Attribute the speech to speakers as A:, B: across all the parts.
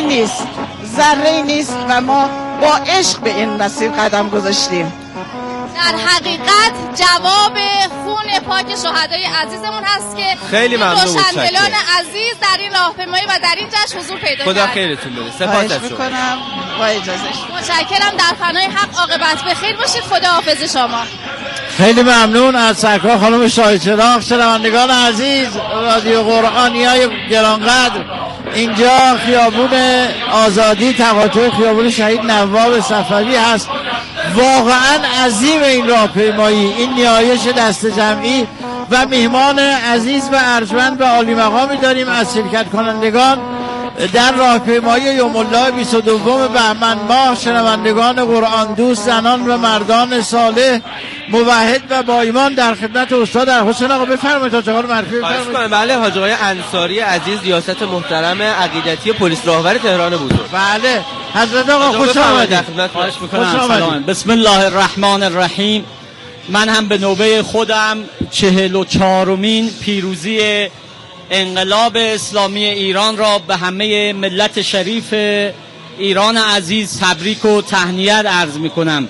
A: نیست، ذره نیست و ما با عشق به این مسیر قدم گذاشتیم.
B: در حقیقت جواب خون پاک شهدای عزیزمون هست که
C: خیلی ممنون،
B: روشندلان عزیز در این راهپیمایی و در این جشن حضور پیدا کردن.
C: خدا خیرتون بده. سپاس از شما.
A: با اجازه
B: متشکرم. در فنای حق عاقبت بخیر باشید. خداحافظ شما.
D: خیلی ممنون از سرکار خانم شاهچراغ. شنوندگان عزیز رادیو قرآنیای گرانقدر، اینجا خیابون آزادی تقاطع خیابون شهید نواب صفوی هست. واقعا عظیم این راهپیمایی، این نیایش دست جمعی و میهمان عزیز و ارجمند و عالی مقامی داریم از شرکت کنندگان در راهپیمایی یوم الله 22 بهمن ماه. شنوندگان قرآن دوست، زنان و مردان صالح موحد و با ایمان در خدمت استاد حسین آقا. بفرمایید حاج آقا معرفی بفرمایید.
C: بله، حاج آقای انصاری عزیز، ریاست محترم عقیدتی پلیس راهور تهران بزرگ.
D: بله حضرت آقا خوش آمدید.
E: خواهش می‌کنم. سلام. بسم الله الرحمن الرحیم. من هم به نوبه خودم 44مین پیروزی انقلاب اسلامی ایران را به همه ملت شریف ایران عزیز تبریک و تهنیت عرض می‌کنم.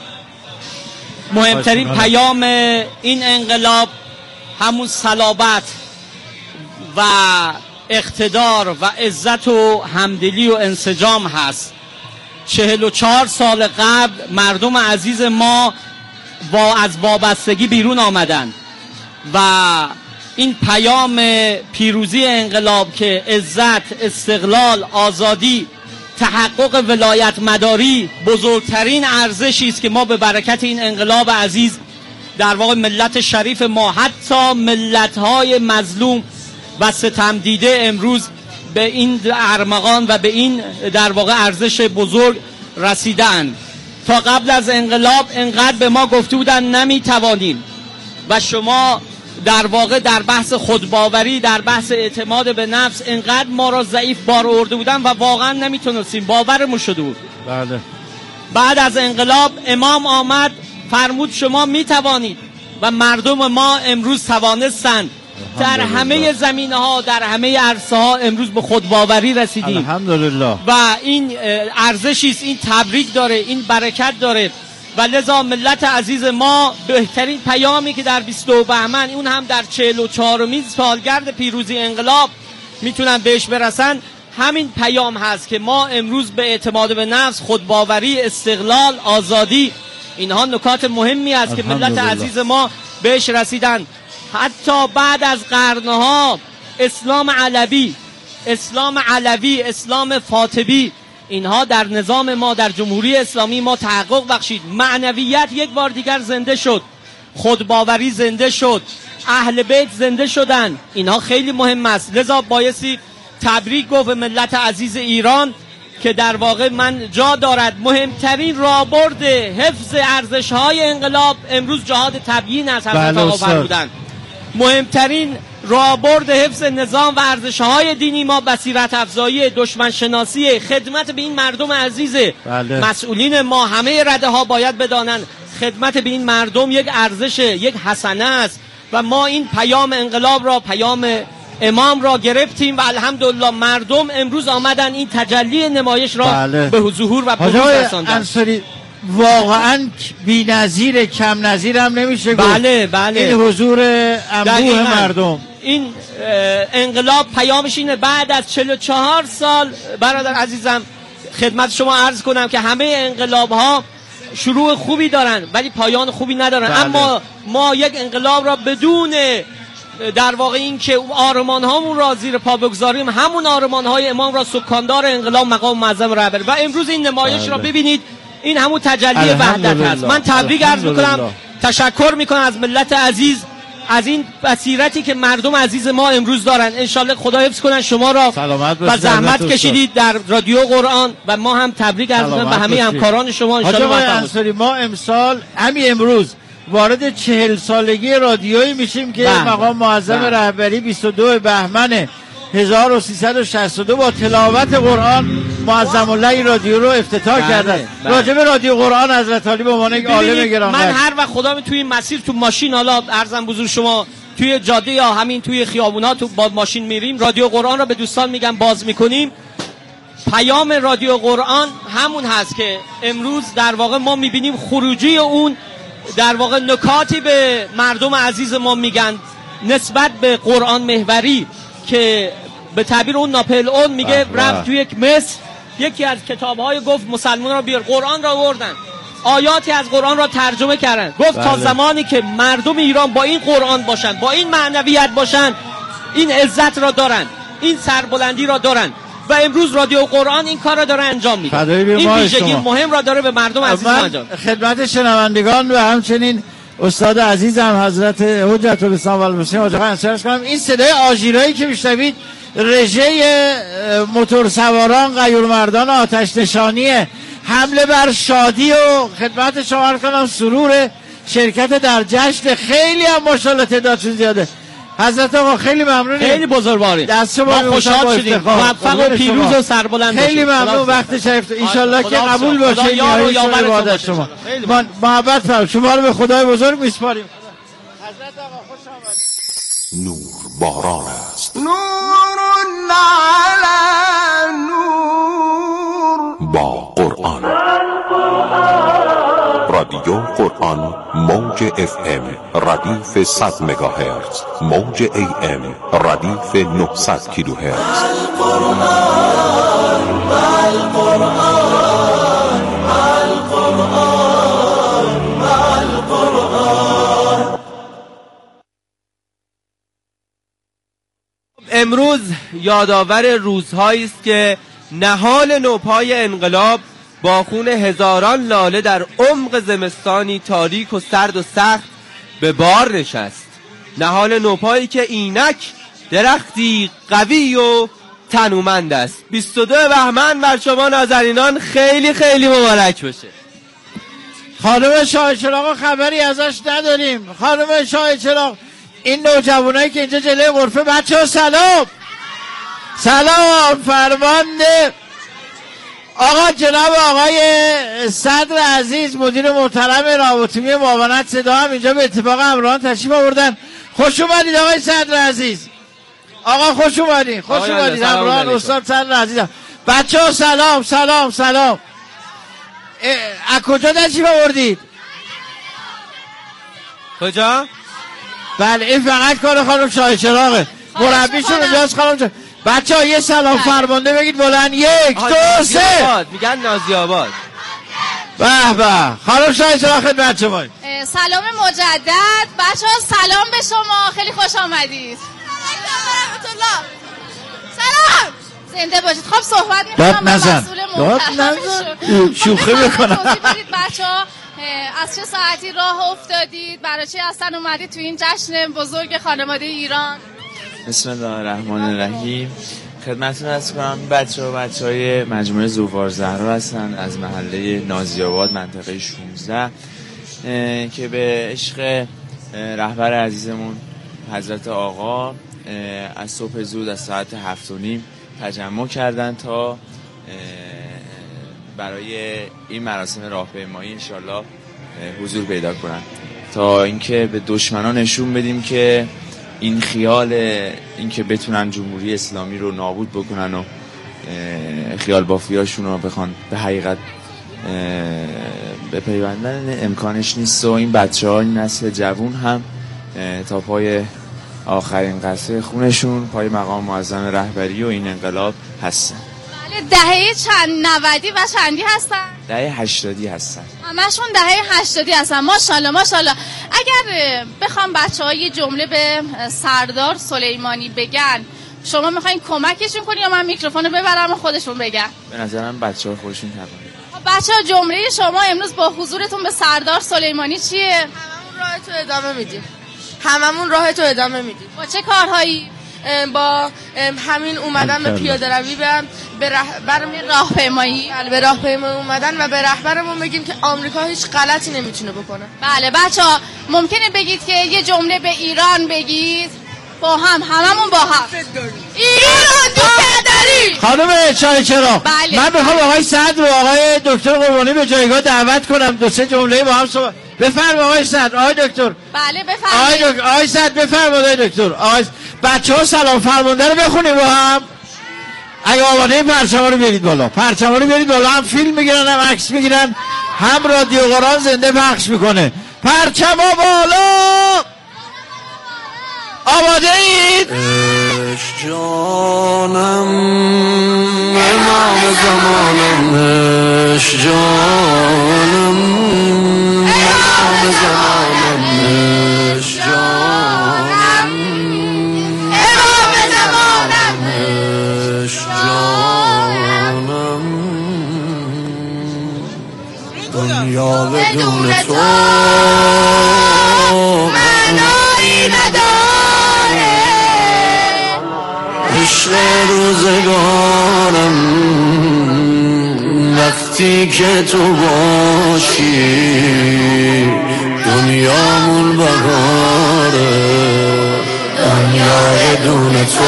E: مهمترین پیام این انقلاب همون صلابت و اقتدار و عزت و همدلی و انسجام هست. 44 سال قبل مردم عزیز ما از وابستگی بیرون آمدن و این پیام پیروزی انقلاب که عزت، استقلال، آزادی، تحقق ولایت مداری بزرگترین ارزشی است که ما به برکت این انقلاب عزیز در واقع ملت شریف ما، حتی ملت‌های مظلوم و ستم دیده، امروز به این ارمغان و به این در واقع ارزش بزرگ رسیدن. تا قبل از انقلاب انقدر به ما گفته بودن نمیتوانیم و شما در واقع در بحث خودباوری، در بحث اعتماد به نفس انقدر ما را ضعیف بار آورده بودن و واقعا نمیتونستیم، باورمون شده بود.
D: بله.
E: بعد از انقلاب امام آمد فرمود شما میتوانید و مردم ما امروز توانستند. در همه زمینه‌ها، در همه عرصه‌ها امروز به خودباوری رسیدیم
D: الحمدلله
E: و این ارزشی است، این تبریک داره، این برکت داره و لذا ملت عزیز ما بهترین پیامی که در 22 بهمن، اون هم در 44مین سالگرد پیروزی انقلاب میتونن بهش برسن، همین پیام هست که ما امروز به اعتماد به نفس، خودباوری، استقلال، آزادی، اینها نکات مهمی است که ملت عزیز ما بهش رسیدن. حتی بعد از قرنها اسلام علوی، اسلام فاطمی، اینها در نظام ما، در جمهوری اسلامی ما تحقق بخشید. معنویت یک بار دیگر زنده شد، خودباوری زنده شد، اهل بیت زنده شدن. اینها خیلی مهم است. لذا بایستی تبریک گفت به ملت عزیز ایران که در واقع من جا دارد مهمترین راهبرد حفظ ارزش‌های انقلاب امروز جهاد تبیین است. حضرت آقا فرمودند مهمترین راهبرد حفظ نظام و ارزش‌های دینی ما بصیرت افزایی، دشمن شناسی، خدمت به این مردم عزیزه. مسئولین ما همه رده‌ها باید بدانن خدمت به این مردم یک ارزش، یک حسنه است و ما این پیام انقلاب را، پیام امام را گرفتیم و الحمدلله مردم امروز آمدن این تجلی نمایش را به ظهور و بروز رساندن.
D: واقعا بی‌نظیر، کم نظیر هم نمیشه گفت.
E: بله.
D: این حضور انبوه مردم،
E: این انقلاب پیامش اینه. بعد از 44 سال برادر عزیزم خدمت شما عرض کنم که همه انقلاب ها شروع خوبی دارن ولی پایان خوبی ندارن. اما ما یک انقلاب را بدون در واقع این که آرمان هامون را زیر پا بگذاریم، همون آرمان های امام را سکاندار انقلاب مقام معظم رهبری و امروز این نمایش را ببینید، این همون تجلی وحدت هست. من تبریک عرض میکنم، تشکر میکنم از ملت عزیز از این بصیرتی که مردم عزیز ما امروز دارن. انشالله خدا حفظ کنن شما را و زحمت کشیدید در رادیو قرآن و ما هم تبریک عرض میکنم به همه همکاران شما.
D: انشالله ما امسال همین امروز وارد 40 سالگی رادیویی میشیم که مقام معظم رهبری 22 بهمن 1362 با تلاوت قرآن معظم الله این رادیو رو افتتاح کردن. راجب رادیو قرآن حضرت علی به عنوان یک عالم گرانقدر،
E: من هر وقت خدا توی این مسیر، تو ماشین، حالا عرضم بزرگ شما توی جاده یا همین توی خیابونا تو با ماشین میریم، رادیو قرآن رو به دوستان میگم باز میکنیم. پیام رادیو قرآن همون هست که امروز در واقع ما میبینیم خروجی اون در واقع نکاتی به مردم عزیز ما میگن نسبت به قرآن محوری که به تعبیر اون ناپل اون میگه رفت تو یک مصر، یکی از کتاب‌های گفت مسلمان را بیار، قرآن را آوردن، آیاتی از قرآن را ترجمه کردن، گفت تا زمانی که مردم ایران با این قرآن باشن، با این معنویت باشن، این عزت را دارن، این سربلندی را دارن و امروز رادیو قرآن این کار را داره انجام میده. این ویژگی مهم را داره به مردم عزیز انجام.
D: خدمت شنوندگان و همچنین استاد عزیزم حضرت حجت الاسلام و المسلمین حاج آقا انصاری کنم، این صدای آژیرایی که میشنوید رژه موتور سواران غیورمردان آتش نشانی حمله بر شادی و خدمت شما کنم سرور شرکت در جشن. خیلی هم ماشاءالله تعدادشون زیاده. حضرت آقا خیلی ممنونیم،
E: خیلی بزرگواریم،
D: دست شما
E: خوشحال شدیم، موفق و پیروز و سربلند باشید.
D: خیلی ممنون وقت شریف، ان شاءالله که قبول باشه این عبادت شما. محبت فرمایید، شما رو به خدای بزرگ میسپاریم. حضرت آقا خوش آمدید.
F: نور باران است،
G: نور علی نور
F: با قرآن. رادیو قرآن موج FM ردیف 100 مگاهرتز، موج AM ردیف 900 کیلوهرتز.
C: امروز یادآور روزهایی است که نهال نوپای انقلاب با خون هزاران لاله در عمق زمستانی تاریک و سرد و سخت به بار نشست. نهال نوپایی که اینک درختی قوی و تنومند است. 22 بهمن بر شما نازنینان خیلی خیلی مبارک باشه.
D: خانم شاه چراغ خبری ازش نداریم. خانم شاه چراغ، این نوجوانایی که اینجا جلوی غرفه، بچه‌ها سلام فرمانده آقا جناب آقای صدر عزیز مدیر محترم رابطه‌ای معاونت صدا هم اینجا به اتفاق همراهان تشریف آوردن. خوش اومدید آقای صدر عزیز. آقا خوش اومدید همراهان استاد صدر عزیزم. بچه‌ها سلام. از کجا تشریف آوردید؟
C: کجا؟
D: بله این فقط کار خانم شاه چراغه، مربیشون اونجاست. خانم شاه بچه‌ها یه سلام فرمانده بگید بلند. 1 2 3.
C: میگن نازی آباد.
D: به خانم شاه چراغ خدمت شما.
B: سلام مجدد بچه‌ها، سلام به شما، خیلی خوش آمدید. سلام زنده باشید. خب صحبت می‌کنم با مسئول محترم.
D: شوخی می‌کنم.
B: بچه‌ها از چه ساعتی راه افتادید؟ برای چی اصلا اومدید تو این جشن بزرگ خانواده ایران؟
H: بسم الله الرحمن الرحیم. خدمتتون عرض کنم بچه‌های مجموعه زوفار زهرا هستن از محله نازی آباد منطقه 16 که به عشق رهبر عزیزمون حضرت آقا از صبح زود از ساعت 7:30 تجمع کردن تا برای این مراسم راهپیمایی انشالله حضور پیدا کنن، تا اینکه به دشمنان نشون بدیم که این خیال اینکه بتونن جمهوری اسلامی رو نابود بکنن و خیال بافیاشون رو بخوان به حقیقت بپیوندن امکانش نیست و این بچه‌ها، این نسل جوون هم تا پای آخرین قطره خونشون پای مقام معظم رهبری و این انقلاب هستن.
B: دهه چند 90 و چندی هستن؟
H: دهه 80 هستن.
B: همشون دهه 80 هستن. ماشاءالله. اگر بخوام بچه‌ها یه جمله به سردار سلیمانی بگن، شما میخواین کمکشون کنی یا من میکروفونو ببرم و خودشون بگن؟
H: به نظرم بچه‌ها خودشون توانه.
B: بچه‌ها جمله شما امروز با حضورتون به سردار سلیمانی چیه؟
I: هممون راه تو ادامه میدیم.
B: با چه کارهایی؟
I: با همین اومدن به پیاده روی به رهبرمون
B: راهپیمایی.
I: به راهپیمایی اومدن و به رهبرمون بگیم که آمریکا هیچ غلطی نمیتونه بکنه.
B: بله بچه‌ها ممکنه بگید که یه جمله به ایران بگید با هممون با هم. ایران دوست داری.
D: خانم شاه چراغ، من بخوام آقای صدر و آقای دکتر قربانی به جایگاه دعوت کنم 2-3 جمله با هم صحبت. بفرمایید آقای صدر. آقای دکتر.
B: بله بفرمایید.
D: آقای صدر بفرمایید. آقای دکتر. بچه‌ها سلام فرمانده رو بخونیم با هم. اگه آماده پرچم رو بیارید بالا، پرچم رو بیارید بالا. هم فیلم میگیرن هم عکس میگیرن، هم رادیو قرآن زنده پخش میکنه. پرچم بالا. آماده اید؟
G: عشق جانم امام زمانم، عشق جانم امام زمانم، عشق جانم امام زمانم، عشق جانم دنیا بدون تو معنایی نداره، عشق روزگارم وقتی که تو باشی دنیامون بهاره، دنیا بدون تو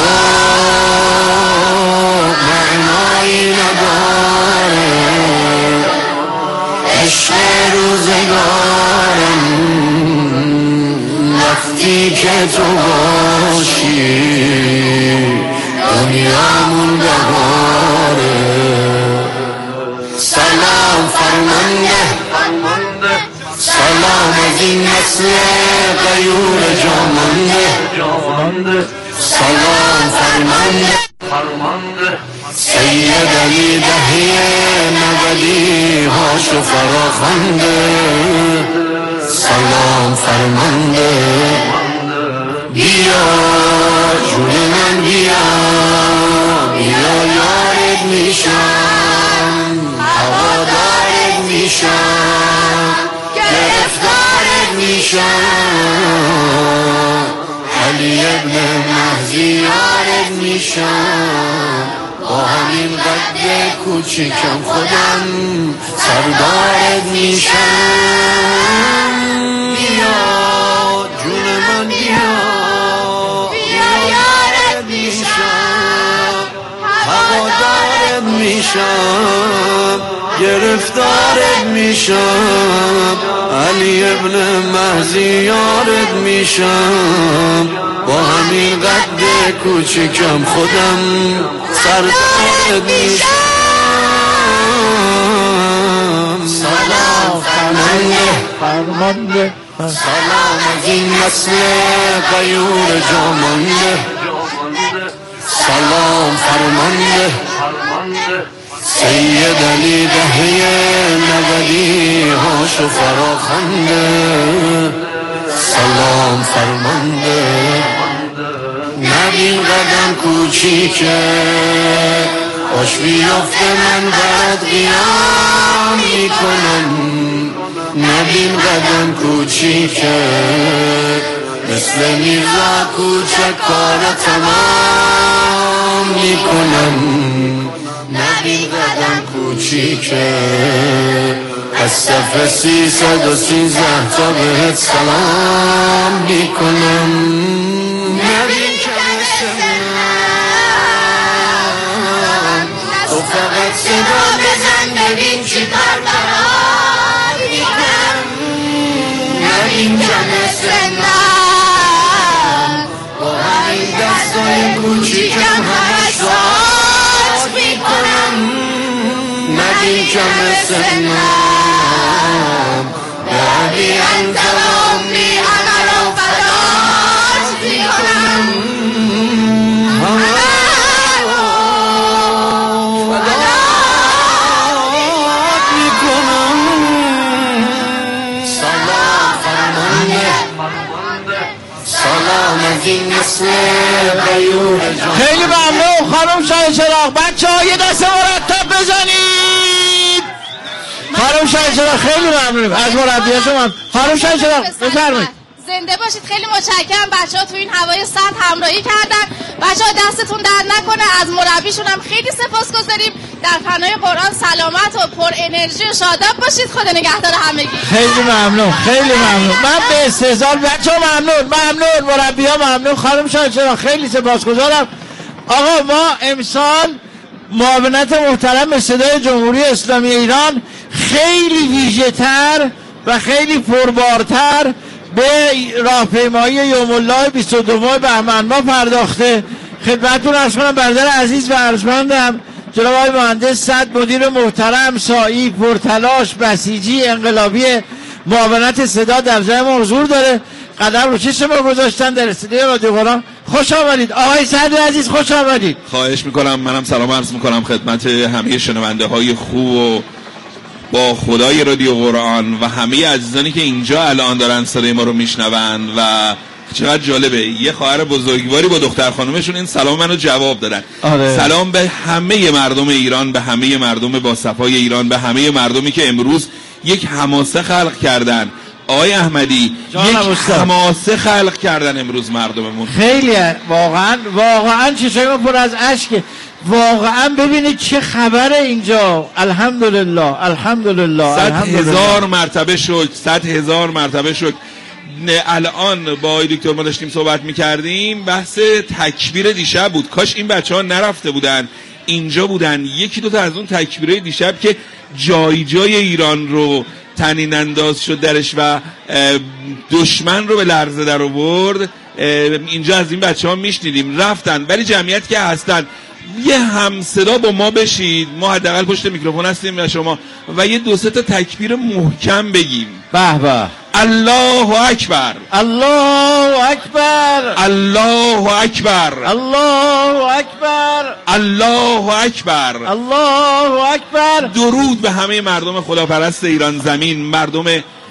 G: معنایی نداره، عشق روزگارم وقتی که تو باشی دنیامون بهاره. سلام فرمانده، سلام از این نسل غیور جامانده، سلام فرمانده سید علی دهی نبدی هاشو فراخنده، سلام فرمانده بیا جون من بیا، بیا یارت میشم، هوادارت میشم، گرفتارت میشم، علی ابن مهدی یارت میشم، با همین قد کوچیکم خودم سردارت میشم. بیا جون من بیا، بیا یارت میشم، هوادارت میشم، گرفتارت میشم، علی ابن مهدی یارت میشم، با همین قد کوچیکم خودم سردارت میشم. سلام فرمانده، سلام از این نسل غیور جامانده، سلام فرمانده سید علی دهی نبدی هاشو فراخنده، سلام فرمانده نبین قدم کوچیکه خوش بیافته من برات قیام میکنم، نبین قدم کوچیکه مثل میرزا کوچک کار تمام میکنم، نبین قدم کوچیکه از صف 313 تا بهت سلام میکنم، نبین که مثل من تو فقط صدا بزن ببین چی کار برات میکنم، نبین که مثل من با همین دستای کوچیکم همش باز میکنم، نبین که مثل من به علی انت و امی همه رو فدات میکنم، همه رو فدات میکنم. سلام فرمانده، سلام از این نسل غیور جان.
D: خیلی ممنون خانم شاه چراغ. بچه ها یه دست مرتب بزنید. خانم شاه چراغ خیلی ممنونیم از مربیاتون. خانم شاه چراغ بفرمایید.
B: زنده باشید. خیلی متشکرم. بچه‌ها تو این هوای سرد همراهی کردن. بچه‌ها دستتون درد نکنه. از مربیشون هم خیلی سپاسگزاریم. در فنای قرآن سلامت و پر انرژی و شاداب باشید. خدا نگهدار همگی.
D: خیلی ممنون، خیلی ممنون. من به استحضار بچه‌ها ممنون مربی‌ها ممنون. خانم شاه چراغ خیلی سپاسگزارم. آقا ما امسال معاونت محترم صدای جمهوری اسلامی ایران خیلی ویژه‌تر و خیلی پربارتر به راهپیمایی یوم الله 22 بهمن ماه پرداخته. خدمتتون عرض کنم برادر عزیز و ارجمندم جناب آقای مهندس صد مدیر محترم سایی پرتلاش بسیجی انقلابی معاونت صدا در جای ما حضور داره. قدم رو چشم ما گذاشتن در استودیو رادیو قرآن. خوش آمدید آقای صدر عزیز، خوش آمدید.
J: خواهش میکنم. منم سلام عرض میکنم خدمت همه شنونده های خوب و با خدای رادیو قرآن و همه عزیزانی که اینجا الان دارن صدای ما رو میشنون. و چقدر جالبه یه خواهر بزرگواری با دختر خانومشون این سلام منو جواب دادن. سلام به همه مردم ایران، به همه مردم با صفای ایران، به همه مردمی که امروز یک حماسه خلق کردن. آقای احمدی یک حماسه خلق کردن امروز مردممون.
D: خیلی واقعا چشای ما پر از اشکه. واقعا ببینید چه خبره اینجا. الحمدلله الحمدلله.
J: 100,000 مرتبه شد، 100,000 مرتبه شد. الان با آقای دکتر ما داشتیم صحبت میکردیم، بحث تکبیر دیشب بود. کاش این بچه ها نرفته بودن، اینجا بودن. یکی دو تا از اون تکبیره دیشب که جای ایران رو تنین انداز شد درش و دشمن رو به لرزه در آورد، اینجا از این بچه ها میشنیدیم. رفتن ولی جمعیت که هستن یه همصدا با ما بشید، ما حداقل پشت میکروفون هستیم و شما، و یه دو سه تا تکبیر محکم بگیم.
D: به به.
J: الله اکبر،
D: الله اکبر،
J: الله اکبر،
D: الله اکبر،
J: الله اکبر،
D: الله اکبر.
J: درود به همه مردم خداپرست ایران زمین، مردم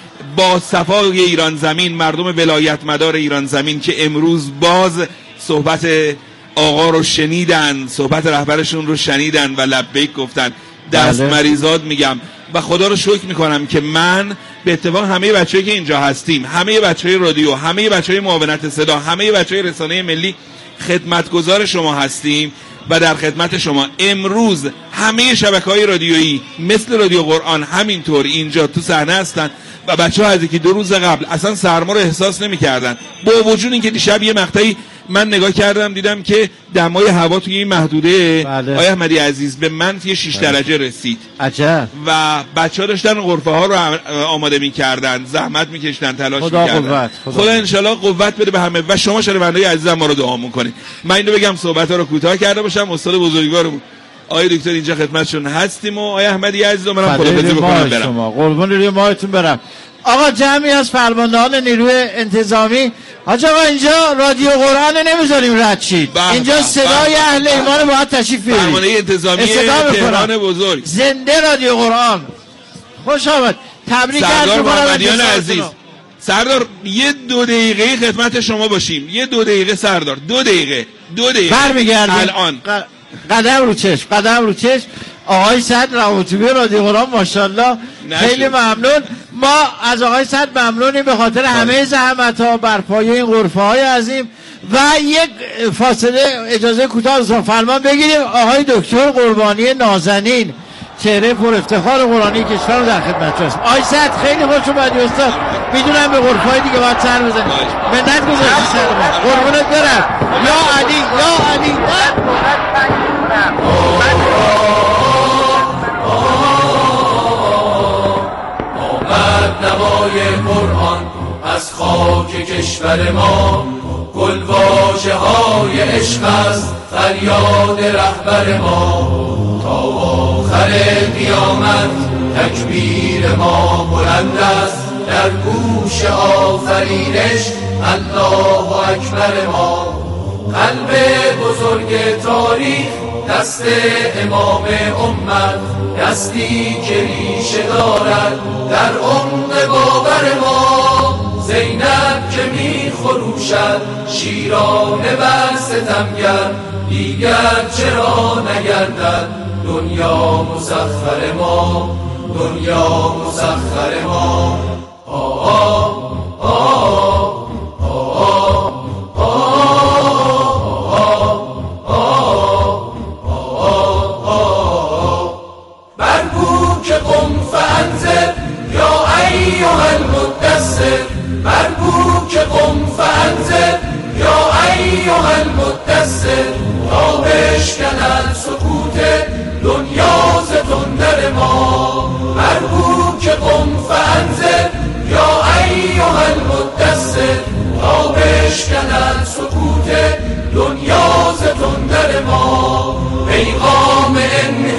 J: با صفای ایران زمین، مردم ولایت مدار ایران زمین که امروز باز صحبت آقا رو شنیدن، صحبت رهبرشون رو شنیدن و لبیک گفتن. دست مریزاد میگم و خدا رو شکر میکنم که من به اتفاق همه بچه‌ای که اینجا هستیم، همه بچه‌های رادیو، همه بچه‌های معاونت صدا، همه بچه‌های رسانه ملی خدمتگزار شما هستیم و در خدمت شما. امروز همه شبکه‌های رادیویی مثل رادیو قرآن همینطور اینجا تو صحنه هستن و بچه‌ها از یکی دو روز قبل اصلا سرما رو احساس نمی‌کردن، با وجود اینکه دیشب یه مقطعی من نگاه کردم دیدم که دمای هوا توی این محدوده آقای احمدی عزیز به منفی 6 درجه رسید.
D: عجب.
J: و بچه‌ها داشتن غرفه ها رو آماده می‌کردن، زحمت می‌کشیدن، تلاش می‌کردن. خدا انشالله قوت بده به همه و شما شنونده‌های عزیزم ما رو دعا می‌کنید. من اینو بگم صحبت‌ها رو کوتاه کرده باشم. استاد بزرگوارمون آقای دکتر اینجا خدمتشون هستیم و آقای احمدی عزیز منم خداحافظی بکنم برم.
D: شما قربان روی ماهتون برم. آقا جمعی از فرماندهان نیروی انتظامی، حاج آقا اینجا رادیو قرآن نمیذاریم رد شید. اینجا صدای اهل ایمان باید تشریف بیارید.
J: فرمانده انتظامی تهران بزرگ،
D: زنده رادیو قرآن. خوش آمد. تبریک
J: سردار محمدیان عزیز. سردار یه 2 دقیقه خدمت شما باشیم. یه 2 دقیقه سردار، 2 دقیقه
D: برمیگردیم
J: الان.
D: قدم رو چشم. آقای صدر رواتبی رادیو قرآن ماشاءالله خیلی ممنون. ما از آقای صدر ممنونیم به خاطر همه زحمت‌ها بر پایه این غرفه‌های عظیم. و یک فاصله اجازه کوتاه فرمان بگیریم. آقای دکتر قربانی نازنین، چهره پر افتخار قرآنی کشور رو در خدمت هست. آقای صدر خیلی خوش اومدی استاد. میدونم به غرفه‌های دیگه باید سر بزنید. منت گذاشتی سر من. قربونت برم. یا علی یا علی.
G: نوای قرآن از خاک کشور ما، گلواژه های عشق است فریاد رهبر ما. تا آخر قیامت تکبیر ما بلند است در گوش آفرینش الله اکبر ما. قلب بزرگ تاریخ دست امام امت، دستی که ریشه دارد در عمق باور ما. زینب که می خروشد شیرانه بر ستمگر، دیگر چرا نگردد دنیا مسخر ما، دنیا مسخر ما.
K: مربوک قم فانذر یا ایها المدثر، تا بشکند سکوت دنیا ز تندر ما. مربوک قم فانذر یا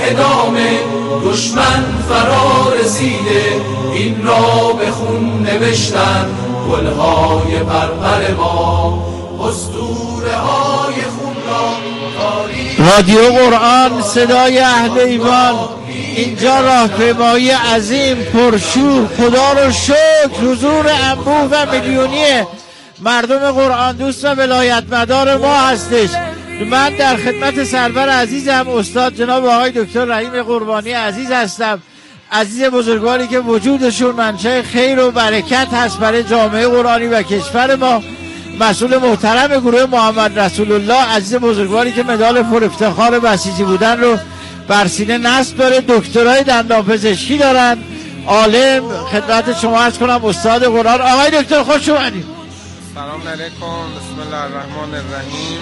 K: نام دشمن فرا رسیده، این را به خون نوشتن گلهای پرپر ما، اسطوره های خون را.
D: رادیو قرآن صدای اهل ایمان، اینجا راهپیمایی عظیم پرشور، خدا رو شکر، حضور انبوه و میلیونی مردم قرآن دوست و ولایت مدار ما هستش. من در خدمت سرور عزیزم استاد جناب آقای دکتر رحیم قربانی عزیز هستم، عزیز بزرگواری که وجودشون منشأ خیر و برکت هست برای جامعه قرآنی و کشور ما. مسئول محترم گروه محمد رسول الله، عزیز بزرگواری که مدال پر افتخار بسیجی بودن رو بر سینه نصب داره، دکترای دندانپزشکی دارن، عالم. خدمت شما عرض کنم استاد قرآن آقای دکتر خوش اومدید.
L: سلام علیکم، بسم الله الرحمن الرحیم.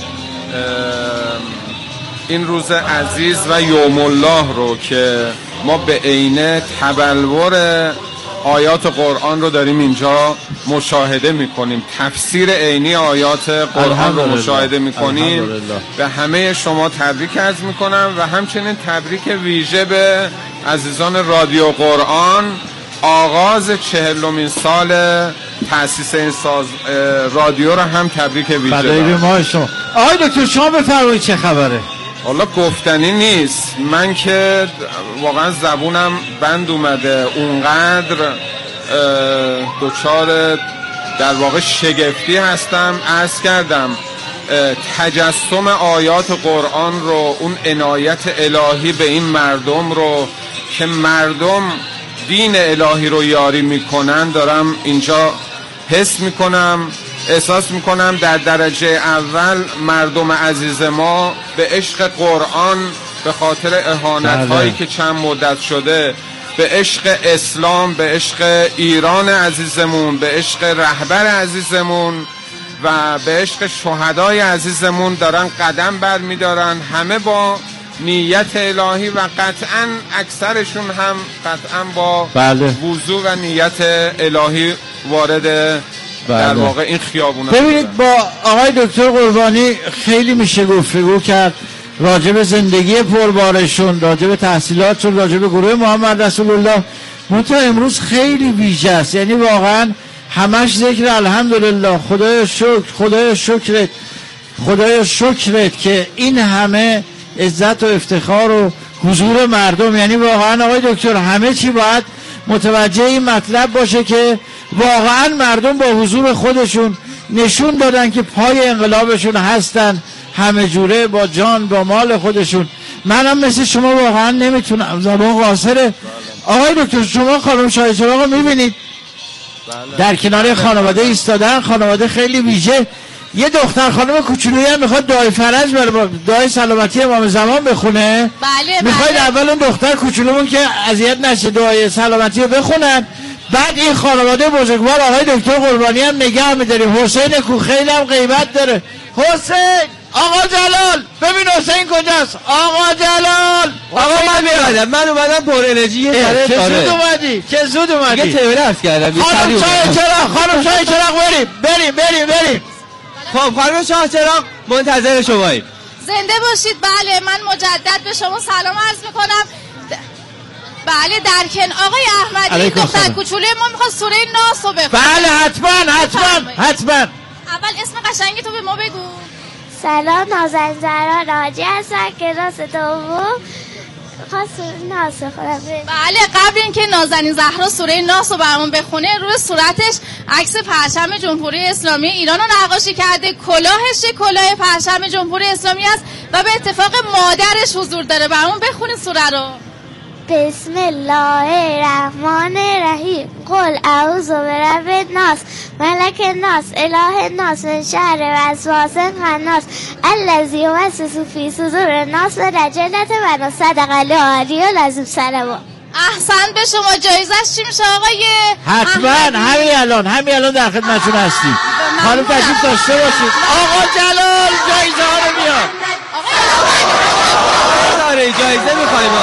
L: این روز عزیز و یوم الله رو که ما به عینه تبلور آیات قرآن رو داریم اینجا مشاهده میکنیم، تفسیر عینی آیات قرآن رو مشاهده میکنیم، به همه شما تبریک عرض میکنم و همچنین تبریک ویژه به عزیزان رادیو قرآن، آغاز 40مین سال تأسیس این رادیو رو هم تبریک ویژه
D: دارم. آقای دکتر شما بفرمایید چه خبره؟
L: حالا گفتنی نیست، من که واقعا زبونم بند اومده، اونقدر دچار در واقع شگفتی هستم. عرض کردم تجسم آیات قرآن رو، اون عنایت الهی به این مردم رو که مردم دین الهی رو یاری میکنن دارم اینجا حس میکنم، احساس میکنم. در درجه اول مردم عزیز ما به عشق قرآن، به خاطر اهانت هایی که چند مدت شده، به عشق اسلام، به عشق ایران عزیزمون، به عشق رهبر عزیزمون و به عشق شهدای عزیزمون دارن قدم بر میدارن، همه با نیت الهی و قطعا اکثرشون هم قطعا با وضوح و نیت الهی وارد در واقع این خیابونه.
D: ببینید با آقای دکتر قربانی خیلی میشه گفتگو کرد راجع به زندگی پربارشون، راجع به تحصیلاتشون، راجع به گروه محمد رسول الله. منتها امروز خیلی ویژه است، یعنی واقعا همش ذکر الحمدلله، خدای شکر، خدای شکرت، خدای شکرت که این همه عزت و افتخار و حضور مردم. یعنی واقعا آقای دکتر همه چی باید متوجه این مطلب باشه که واقعا مردم با حضور خودشون نشون دادن که پای انقلابشون هستن، همه جوره با جان با مال خودشون. منم مثل شما واقعا نمیتونم، زبان قاصره. آقای دکتر شما خانم شاه چراغ رو میبینید در کنار خانواده ایستادن، خانواده خیلی ویژه. یه دختر خانم کوچولویی هم میخواد دعای فرج بره، دعای سلامتی امام زمان بخونه.
B: بله
D: میخواید اول اون دختر کوچولومون که اذیت نشه دعای سلامتی رو بخونن، بعد این خانواده بزرگوار آقای دکتر قربانی هم نگه می‌داریم. حسین کوخیل هم غیبت داره. حسین، آقا جلال، ببین حسین کجاست؟ آقا جلال،
C: آقا من اومدم پر انرژی.
D: چه زود اومدی؟ چه زود اومدی؟
C: دیگه تیوره عرض کردم.
D: خانم شاه چراغ بریم.
C: خب خانم شاه چراغ منتظر شماییم.
B: زنده باشید. بله من مجدد به شما سلام عرض میکنم. بله در کن آقای احمدی دختر کوچولوی ما میخواد سوره ناس رو بخونه.
D: بله حتما.
B: اول اسم قشنگی تو به ما بگو.
M: سلام، نازنین زهرا راجی هستم، کلاس دوم. خواست سوره ناس بخونم.
B: بله قبل اینکه نازنین زهرا سوره ناس رو برامون بخونه، روی صورتش عکس پرچم جمهوری اسلامی ایران رو نقاشی کرده. کلاهش کلاه پرچم جمهوری اسلامی است و به اتفاق مادرش حضور داره. برامون بخونید سوره رو.
M: بسم الله الرحمن الرحیم. قل اعوذ برب الناس ملک الناس اله الناس من شر وسواس الخناس الذی یوسوس فی صدور الناس من الجنة والناس. صدق الله العلی العظیم. سلام.
B: احسن به شما. جایزش چی میشه آقای
D: حتما همین الان در خدمتتون هستیم. خانم تشریف داشته باشید. آقا جلال جایزه ها رو میاد.
C: آقا جایزه میخوایم.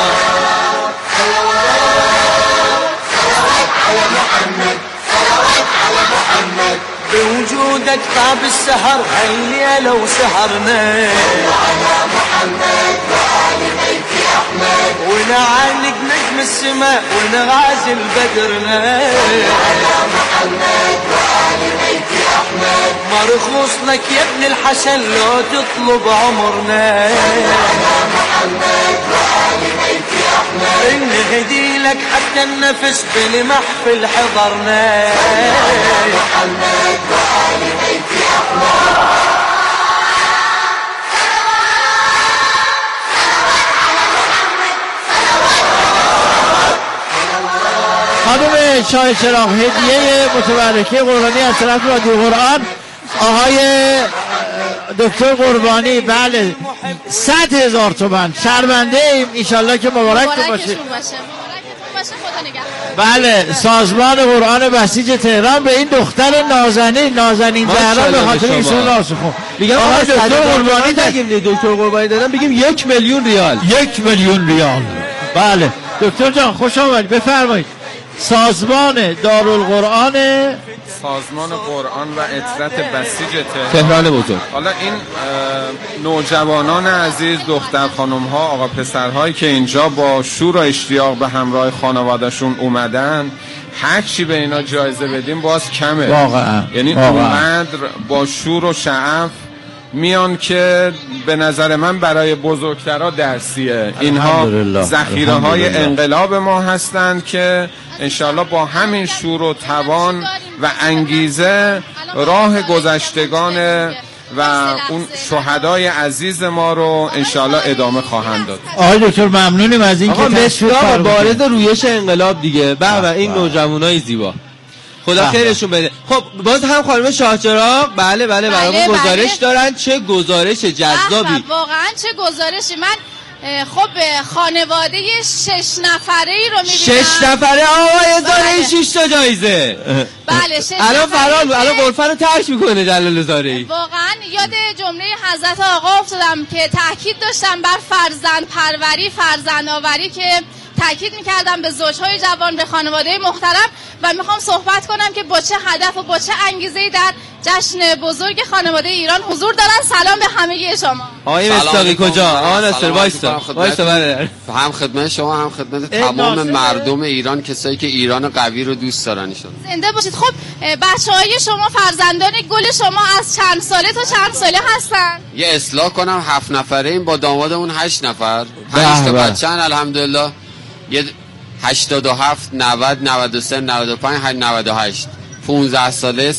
K: به وجودك طاب السهر هيا لو سهرنا وعلى محمد وآل بيت أحمد ونعانق نجم السماء ونغازل بدرنا على محمد وآل بيت أحمد مرخوص لك يا ابن الحسن لو تطلب عمرنا على محمد وآل بيت أحمد نهدي لك حتى النفس بالمحفل حضرنا على محمد وآل بيت أحمد.
D: خانم شاه چراغ، هدیه متبرکه قرآنی از طرف رادیو قرآن آقای دکتر قربانی. بله 100,000 تومان شرمنده ایم، ایشالله که مبارکتون باشه. بله سازمان قرآن بسیج تهران به این دختر نازنین زهرا به خاطر ایشون ناسخون
C: میگم آقای دکتر قربانی نگیم، دکتر قربانی دادن بگیم 1,000,000 ریال.
D: 1,000,000 ریال. بله دکتر جان خوش آمدید، بفرمایید. سازمان دارالقرآن،
L: سازمان قرآن و اطرت بسیج
C: تهران بزرگ.
L: حالا این نوجوانان عزیز، دختر خانم ها، آقا پسرهایی که اینجا با شور و اشتیاق به همراه خانوادهشون اومدن، هر چی به اینا جایزه بدیم باز کمه
D: واقعا.
L: یعنی اونقدر با شور و شعف میان که به نظر من برای بزرگترها درسیه. اینها ذخیره های انقلاب ما هستند که انشالله با همین شور و توان و انگیزه راه گذشتگان و اون شهدای عزیز ما رو انشالله ادامه خواهند داد.
D: آقای دکتر ممنونیم از این که
C: تشریف بارز رویش انقلاب دیگه. به این نوجوانای زیبا خدا خیرشون بده. خب باز هم خانم شاه چراغ بله برامون گزارش دارن. چه گزارش جذابی،
B: واقعا چه گزارشی. من خب خانواده 6 نفره ای رو میبینم.
C: 6 نفره آقای زارعی 6 تا جایزه.
B: بله 6
C: الان غرفه رو ترک میکنه جلال زارعی.
B: واقعا یاد جمله حضرت آقا افتادم که تاکید داشتن بر فرزند پروری، فرزند آوری، که تاکید میکردم به زوجهای جوان، به خانواده محترم، و میخوام صحبت کنم که با چه هدف و با چه انگیزه‌ای در جشن بزرگ خانواده ایران حضور دارن. سلام به همه شما.
C: آقای مصداقی کجا؟ آقا ناصر وایسا
N: هم خدمت شما هم خدمت تمام مردم ایران، کسایی که ایران قوی رو دوست دارن ایشون.
B: زنده باشید. خب بچهای شما، فرزندان گل شما از چند ساله تا چند ساله هستن؟
N: یه اصلاح کنم 7 نفره ایم، با دامادمون 8 نفر، 5 تا بچه‌ن الحمدلله. یه 87 90 93 95 98 15 ساله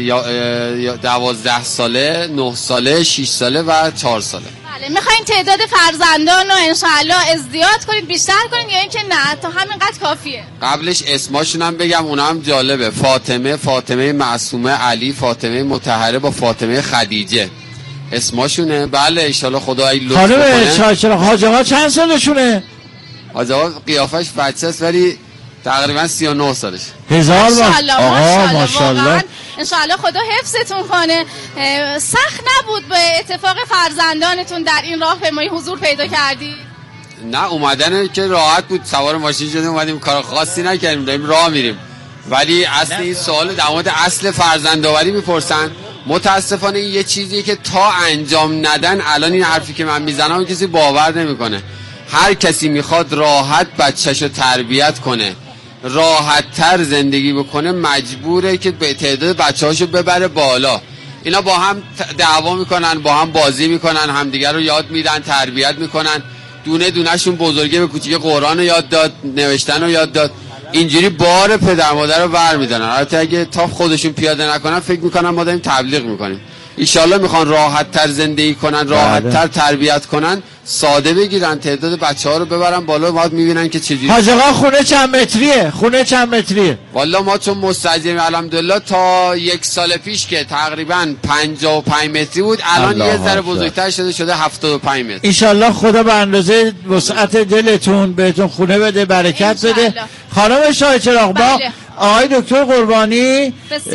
N: 12 ساله 9 ساله 6 ساله و 4 ساله.
B: بله میخواین تعداد فرزندان رو انشاءالله ازدیاد کنید، بیشتر کنید، یا اینکه نه تا همینقدر کافیه؟
N: قبلش اسماشون هم بگم، اونا هم جالبه. فاطمه معصومه، علی، فاطمه مطهره با فاطمه خدیجه اسماشونه. بله انشاءالله خدا لطف کنه.
D: خانم چرا حاج آقا چند سالشونه؟
N: حاج آقا قیافش بچه است ولی تقریبا 39 سالش.
D: هزار
B: ماشاءالله. انشاءالله خدا حفظتون کنه. سخت نبود به اتفاق فرزندانتون در این راهپیمایی حضور پیدا کردی؟
N: نه اومدن که راحت بود، سوار ماشین شدیم اومدیم، کار خاصی نکردیم، داریم راه میریم. ولی اصل این سوال در مورد اصل فرزندآوری میپرسن. متاسفانه این یه چیزیه که تا انجام ندن، الان این حرفی که من میزنم کسی باور نمیکنه. هر کسی میخواد راحت بچه‌شو تربیت کنه، راحت تر زندگی بکنه، مجبوره که به تعداد بچه‌هاشو ببره بالا. اینا با هم دعوا میکنن، با هم بازی میکنن، همدیگر رو یاد میدن، تربیت میکنن. دونه دونهشون بزرگه به کوچیک قرآن رو یاد داد، نوشتن رو یاد داد. اینجوری بار پدر مادر رو برمیدارن. البته اگه تا خودشون پیاده نکنن فکر میکنن ما داریم تبلیغ میکنیم. ایشالله میخوان راحت تر زندگی کنن، راحت تر تربیت کنن، ساده بگیرن، تعداد بچه ها رو ببرن بالا، ما میبینن که چجوری.
D: حاج آقا خونه چند متریه؟
N: والا ما چون مستاجریم الحمدلله تا 1 سال پیش که تقریبا 55 متری بود، الان یه ذره بزرگتر شده 75 متر.
D: ایشالله خدا به اندازه وسعت دلتون بهتون خونه بده، برکت بده. خانم شاه چراغ با آقای دکتر قربانی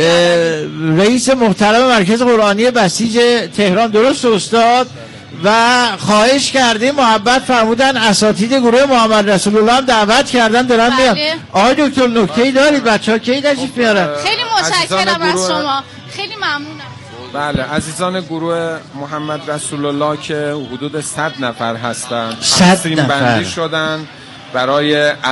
D: رئیس محترم مرکز قرآنی بسیج تهران، درست استاد؟ و خواهش کردیم، محبت فرمودن، اساتید گروه محمد رسول الله هم دعوت کردن دارن میان. آقای دکتر نکته‌ای دارید؟ بچه‌ها کی تشریف میارن؟
B: خیلی متشکرم از شما، خیلی ممنونم.
L: بله عزیزان گروه محمد رسول الله که حدود 100 نفر هستن، تقسیم بندی شدن برای